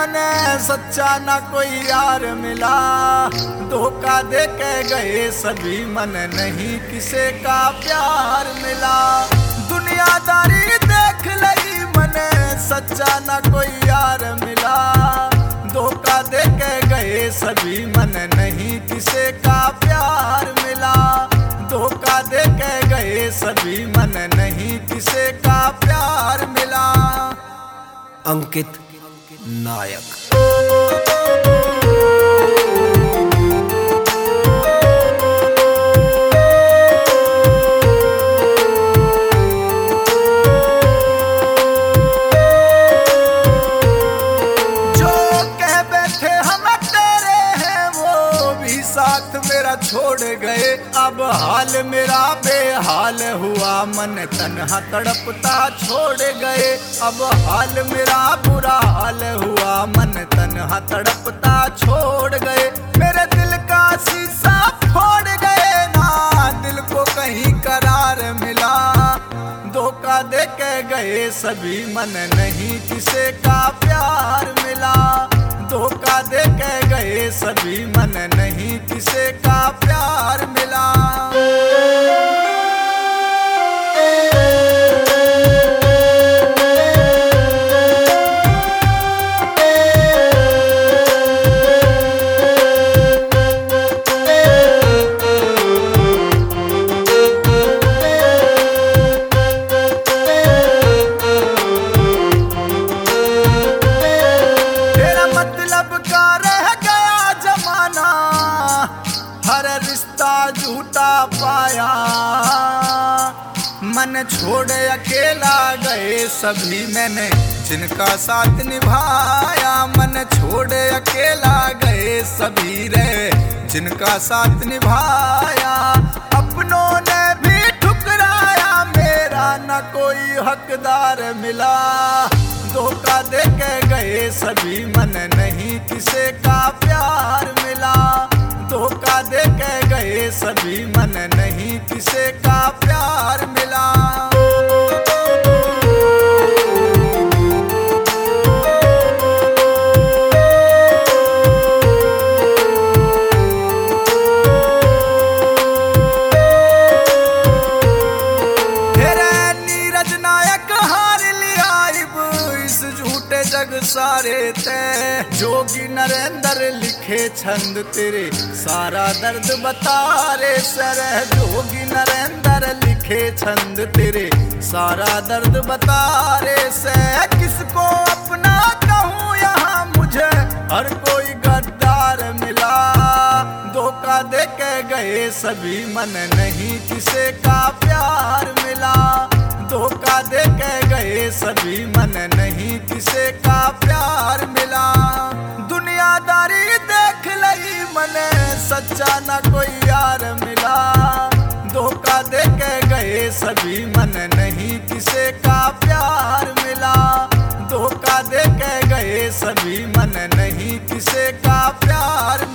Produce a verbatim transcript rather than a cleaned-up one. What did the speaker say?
मने सच्चा ना कोई यार मिला। धोखा दे के गए सभी मन नहीं किसे का प्यार मिला। दुनियादारी देख लई मने सच्चा ना कोई यार मिला। धोखा दे के गए सभी मन नहीं किसे का प्यार मिला। धोखा दे के गए सभी मन नहीं किसे का प्यार मिला। अंकित नायक। साथ मेरा छोड़ गए अब हाल मेरा बेहाल हुआ। मन तन्हा तड़पता छोड़ गए अब हाल मेरा बुरा हाल हुआ। मन तन्हा तड़पता छोड़ गए मेरे दिल का शीशा फोड़ गए ना दिल को कहीं करार मिला। धोखा दे के गए सभी मन नहीं किसे का प्यार मिला। धोखा दे के गए सभी मन नहीं किसे का प्यार मिला। हर रिश्ता झूठा पाया मन छोड़ अकेला गए सभी मैंने जिनका साथ निभाया। मन छोड़ अकेला गए सभी रे जिनका साथ निभाया। अपनों ने भी ठुकराया मेरा न कोई हकदार मिला। धोखा दे के गए सभी मन नहीं किसे का प्यार मिला। धोखा दे के गए सभी मन नहीं किसे का प्यार मिला। नीरज नायक हार लिया इस झूठे जग सारे ते। जोगी नरेंद्र लिखे छंद तेरे सारा दर्द बता रे सर। जोगी नरेंद्र लिखे छंद तेरे सारा दर्द बता रे से। किसको अपना कहूँ यहाँ मुझे हर कोई गद्दार मिला। धोखा दे के गए सभी मन नहीं किसे का प्यार मिला। धोखा दे के गए सभी मन नहीं किसे का प्यार मिला। दुनियादारी देख लई मने सच्चा ना कोई यार मिला। धोखा दे के गए सभी मन नहीं किसे का प्यार मिला। धोखा दे के गए सभी मन नहीं किसे का प्यार